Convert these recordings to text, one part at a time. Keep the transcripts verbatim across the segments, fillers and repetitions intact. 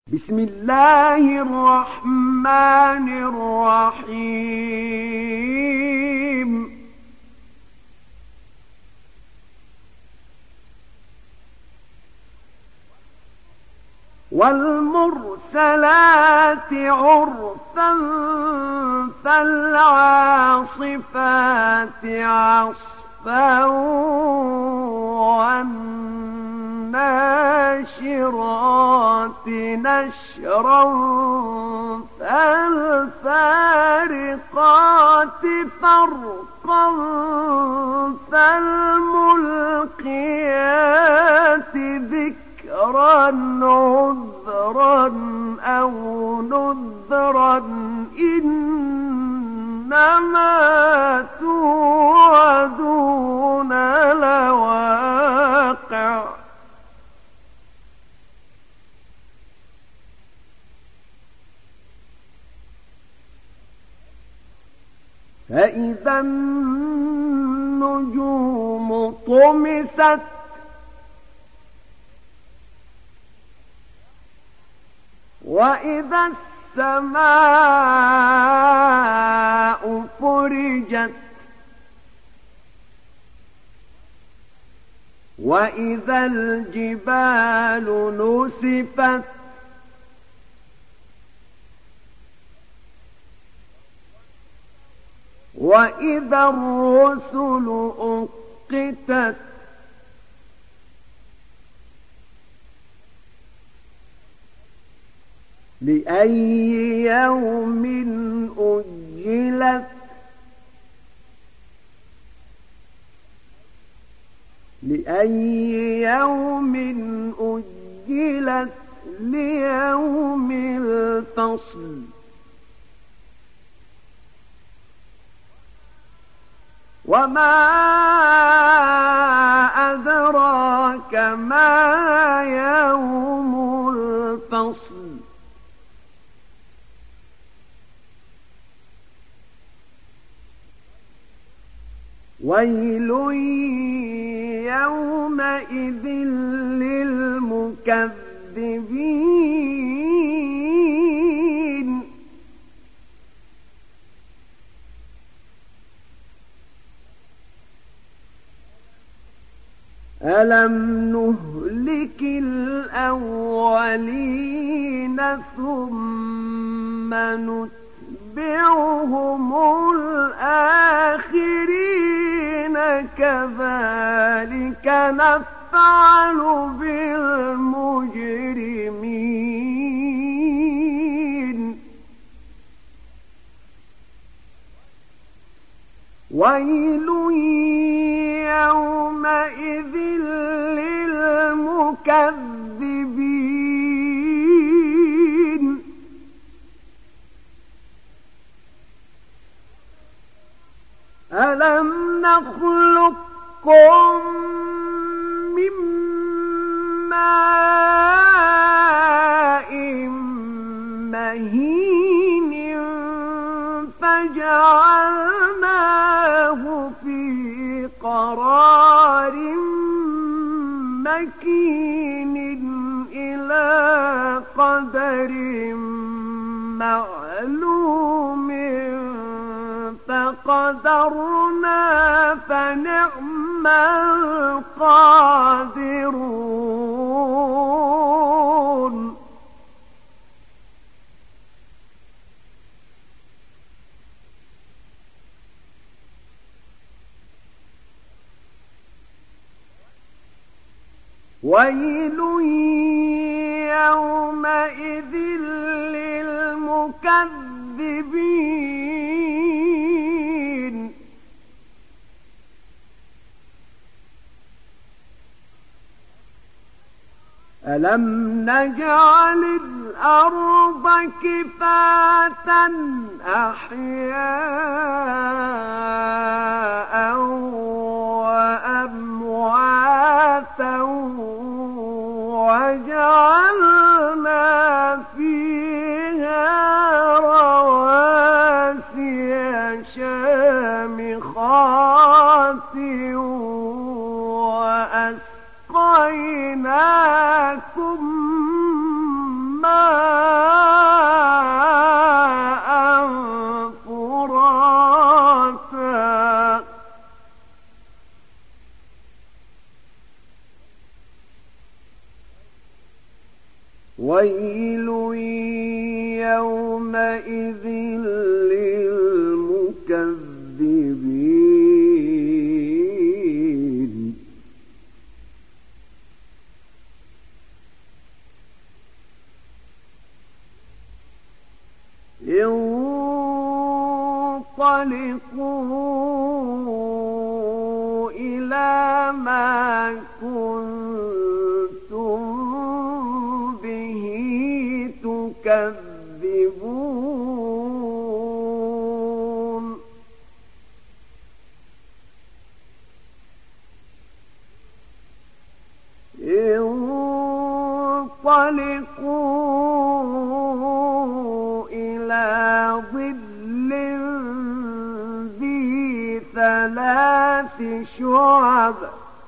بسم الله الرحمن الرحيم والمرسلات عرفا فالعاصفات عصفا والناشرات نشرا فالفارقات فرقا فالملقيات ذكرا عذرا أو نذرا إنما توعدون لواقع فإذا النجوم طمست وإذا السماء فرجت وإذا الجبال نسفت وإذا الرسل أقتت لأي يوم أجلت لأي يوم أجلت ليوم الفصل وما أدراك ما يوم الفصل ويل يومئذ للمكذبين ألم نهلك الأولين ثم نتبعهم الآخرين كذلك نفعل بالمجرمين ويل يومئذ للمكذبين ألم نخلقكم من ماء مهين فجعلناه في قرار مكين إلى قدر معلوم فقدرنا فنعم القادرون ويل يومئذ للمكذبين ألم نجعل الأرض كفاتا أحياء وأمواتا وجعلنا فيها رواسي شامخات وأسقيناكم ماء ويل يومئذ للمكذبين انطلقوا إلى ما كنتم به تكذبون انطلقوا إلى ظل ذي ثلاث شعب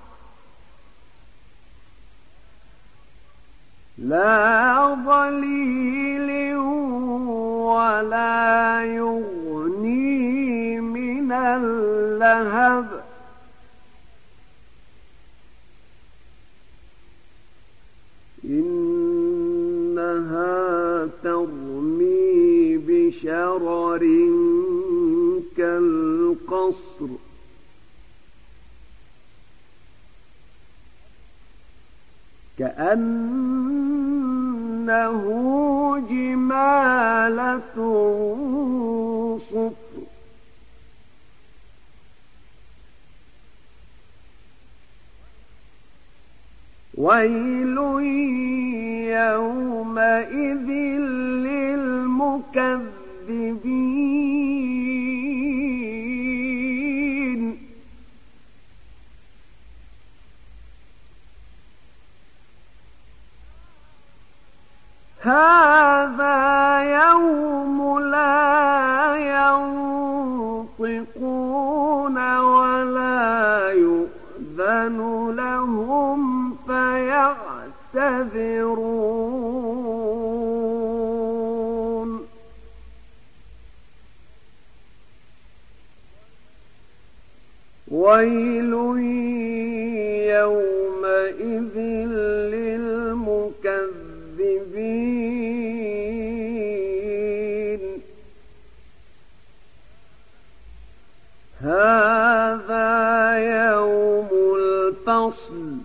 لا ظليل ولا يغني من اللهب إنها ترمي بشرر كالقصر كأنه جمالة صفر ويل يومئذ للمكذبين هذا يوم لا ينطقون ولا يؤذن لهم فيعتذرون ويل يومئذ للمكذبين هذا يوم الفصل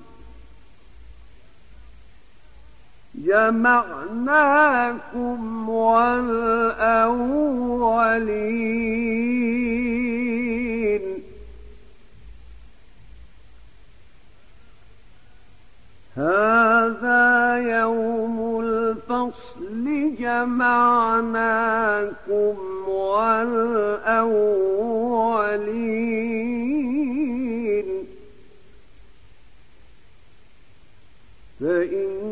جمعناكم والأولين هذا يوم الفصل جمعناكم والأولين فإن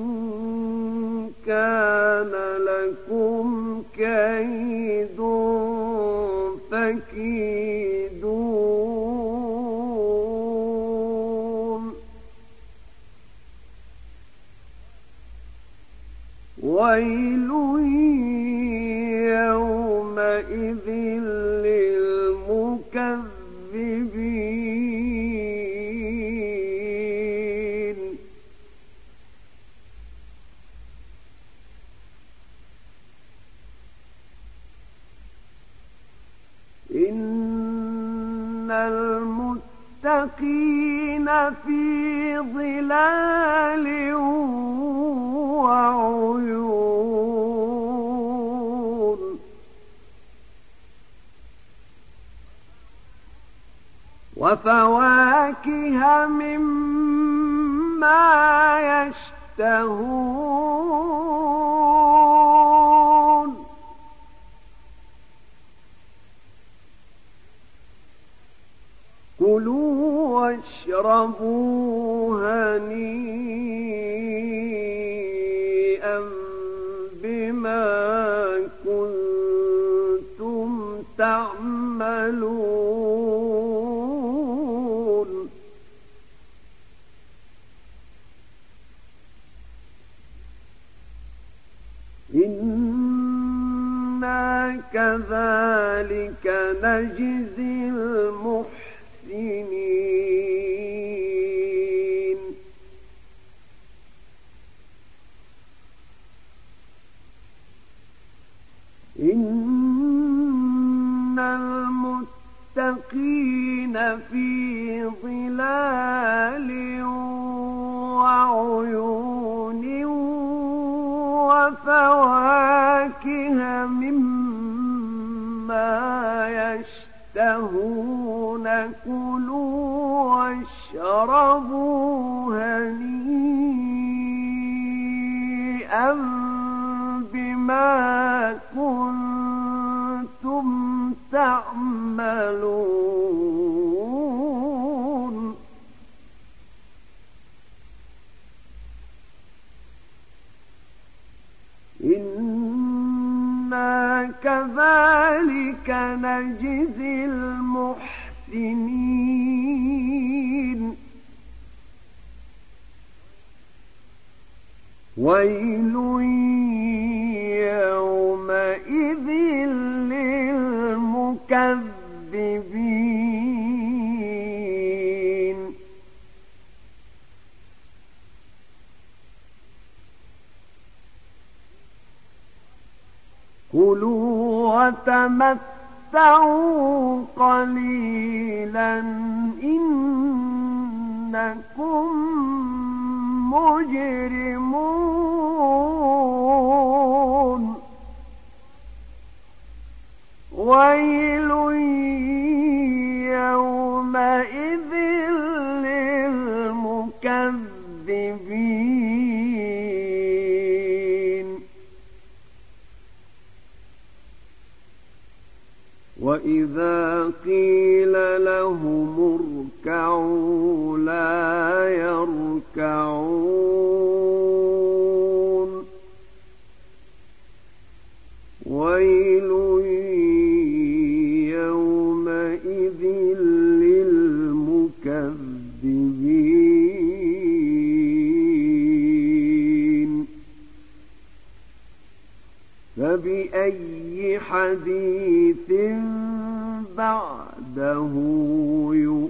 كان لكم كيد فكيدون ويل يومئذ للمكذبين إن المتقين في ظلال وعيون وفواكه مما يشتهون كلوا واشربوا هنيئا بما كنتم تعملون إنا كذلك نجزي المحسنين إن المتقين في ظلال وعيون وفواكه مما يشتهون كلوا واشربوا هنيئا بما كنتم تعملون إنا كذلك نجزي المحسنين ويل يومئذ للمكذبين كلوا وتمتعوا قليلا إنكم مجرمون ويل يومئذ للمكذبين وإذا قيل لهم اركعوا لا يركعون ويل يومئذ للمكذبين فبأي حديث بعده يؤمنون